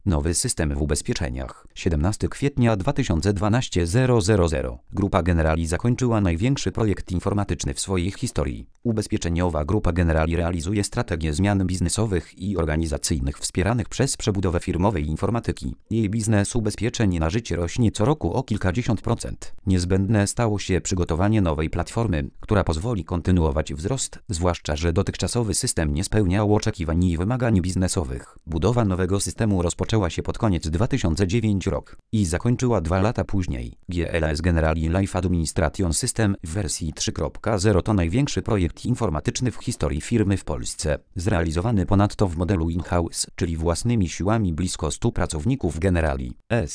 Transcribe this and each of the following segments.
Nowy system w ubezpieczeniach. 17 kwietnia 2012 000. Grupa Generali zakończyła największy projekt informatyczny w swojej historii. Ubezpieczeniowa Grupa Generali realizuje strategię zmian biznesowych i organizacyjnych wspieranych przez przebudowę firmowej informatyki. Jej biznes ubezpieczeń na życie rośnie co roku o kilkadziesiąt procent. Niezbędne stało się przygotowanie nowej platformy, która pozwoli kontynuować wzrost, zwłaszcza że dotychczasowy system nie spełniał oczekiwań i wymagań biznesowych. Budowa nowego systemu rozpoczęła się pod koniec 2009 rok i zakończyła 2 lata później. GLS Generali Life Administration System w wersji 3.0 to największy projekt informatyczny w historii firmy w Polsce. Zrealizowany ponadto w modelu in-house, czyli własnymi siłami blisko 100 pracowników Generali.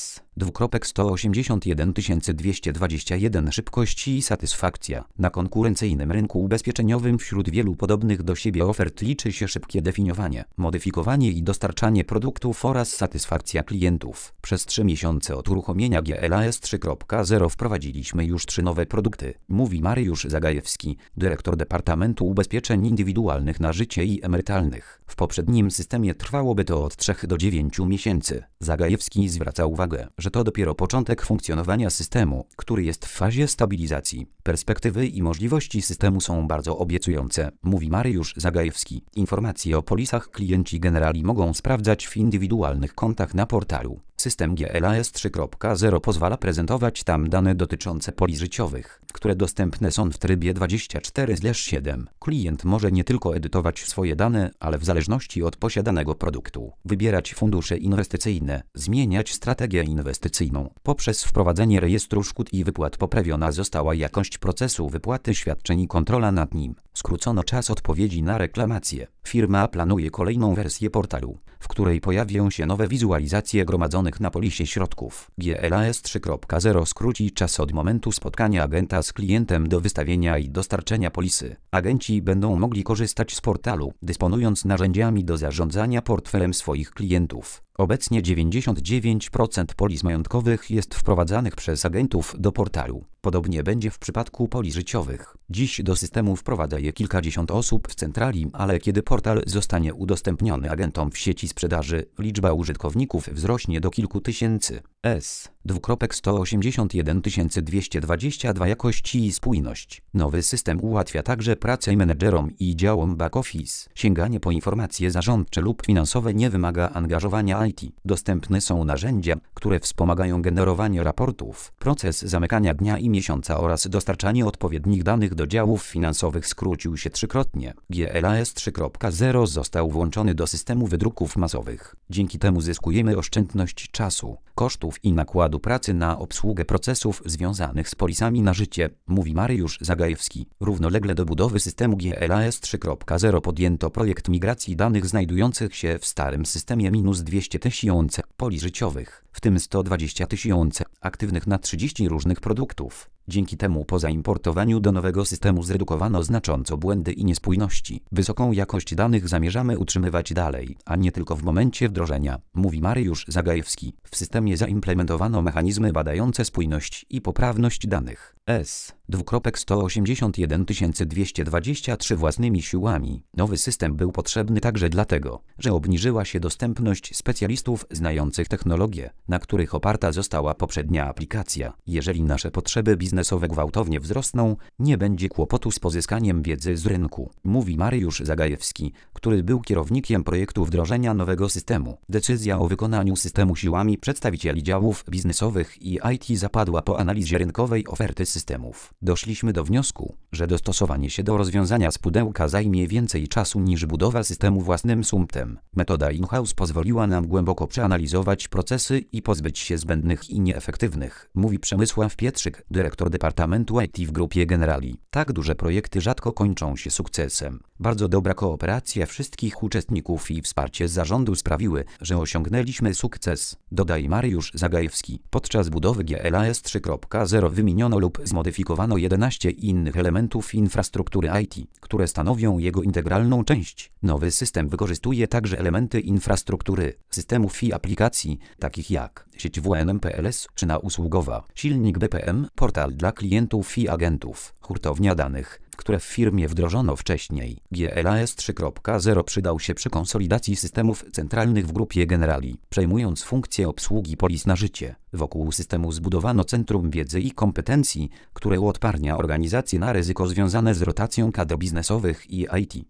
181 221 Szybkość i satysfakcja. Na konkurencyjnym rynku ubezpieczeniowym wśród wielu podobnych do siebie ofert liczy się szybkie definiowanie, modyfikowanie i dostarczanie produktów oraz satysfakcja klientów. Przez 3 miesiące od uruchomienia GLS 3.0 wprowadziliśmy już 3 nowe produkty, mówi Mariusz Zagajewski, dyrektor Departamentu Ubezpieczeń Indywidualnych na życie i emerytalnych. W poprzednim systemie trwałoby to od 3 do 9 miesięcy. Zagajewski zwraca uwagę, że to dopiero początek funkcjonowania systemu, który jest w fazie stabilizacji. Perspektywy i możliwości systemu są bardzo obiecujące, mówi Mariusz Zagajewski. Informacje o polisach klienci Generali mogą sprawdzać w indywidualnych kontach na portalu. System GLS 3.0 pozwala prezentować tam dane dotyczące polis życiowych, które dostępne są w trybie 24/7. Klient może nie tylko edytować swoje dane, ale w zależności od posiadanego produktu, wybierać fundusze inwestycyjne, zmieniać strategię inwestycyjną. Poprzez wprowadzenie rejestru szkód i wypłat poprawiona została jakość procesu wypłaty świadczeń i kontrola nad nim. Skrócono czas odpowiedzi na reklamacje. Firma planuje kolejną wersję portalu, w której pojawią się nowe wizualizacje gromadzonych na polisie środków. GLS 3.0 skróci czas od momentu spotkania agenta z klientem do wystawienia i dostarczenia polisy. Agenci będą mogli korzystać z portalu, dysponując narzędziami do zarządzania portfelem swoich klientów. Obecnie 99% polis majątkowych jest wprowadzanych przez agentów do portalu. Podobnie będzie w przypadku polis życiowych. Dziś do systemu wprowadza je kilkadziesiąt osób w centrali, ale kiedy portal zostanie udostępniony agentom w sieci sprzedaży, liczba użytkowników wzrośnie do kilku tysięcy. 181 222 Jakość i spójność. Nowy system ułatwia także pracę menedżerom i działom back office. Sięganie po informacje zarządcze lub finansowe nie wymaga angażowania IT. Dostępne są narzędzia, które wspomagają generowanie raportów, proces zamykania dnia i miesiąca oraz dostarczanie odpowiednich danych do działów finansowych skrócił się 3-krotnie. GLS 3.0 został włączony do systemu wydruków masowych. Dzięki temu zyskujemy oszczędność czasu, kosztów i nakładu pracy na obsługę procesów związanych z polisami na życie, mówi Mariusz Zagajewski. Równolegle do budowy systemu GLS 3.0 podjęto projekt migracji danych znajdujących się w starym systemie -200 tysięcy polis życiowych, w tym 120 tysięcy aktywnych na 30 różnych produktów. Dzięki temu po zaimportowaniu do nowego systemu zredukowano znacząco błędy i niespójności. Wysoką jakość danych zamierzamy utrzymywać dalej, a nie tylko w momencie wdrożenia, mówi Mariusz Zagajewski. W systemie zaimplementowano mechanizmy badające spójność i poprawność danych. 181 223 Własnymi siłami. Nowy system był potrzebny także dlatego, że obniżyła się dostępność specjalistów znających technologie, na których oparta została poprzednia aplikacja. Jeżeli nasze potrzeby biznesowe gwałtownie wzrosną, nie będzie kłopotu z pozyskaniem wiedzy z rynku, mówi Mariusz Zagajewski, który był kierownikiem projektu wdrożenia nowego systemu. Decyzja o wykonaniu systemu siłami przedstawicieli działów biznesowych i IT zapadła po analizie rynkowej oferty systemów. Doszliśmy do wniosku, że dostosowanie się do rozwiązania z pudełka zajmie więcej czasu niż budowa systemu własnym sumptem. Metoda in-house pozwoliła nam głęboko przeanalizować procesy i pozbyć się zbędnych i nieefektywnych, mówi Przemysław Pietrzyk, dyrektor Departamentu IT w Grupie Generali. Tak duże projekty rzadko kończą się sukcesem. Bardzo dobra kooperacja wszystkich uczestników i wsparcie z zarządu sprawiły, że osiągnęliśmy sukces, dodaje Mariusz Zagajewski. Podczas budowy GLS 3.0 wymieniono lub zmodyfikowano 11 innych elementów infrastruktury IT, które stanowią jego integralną część. Nowy system wykorzystuje także elementy infrastruktury systemów i aplikacji, takich jak sieć WNMPLS czy usługowa, silnik BPM, portal dla klientów i agentów, hurtownia danych, które w firmie wdrożono wcześniej. GLAS 3.0 przydał się przy konsolidacji systemów centralnych w grupie Generali, przejmując funkcję obsługi polis na życie. Wokół systemu zbudowano centrum wiedzy i kompetencji, które uodparnia organizację na ryzyko związane z rotacją kadr biznesowych i IT.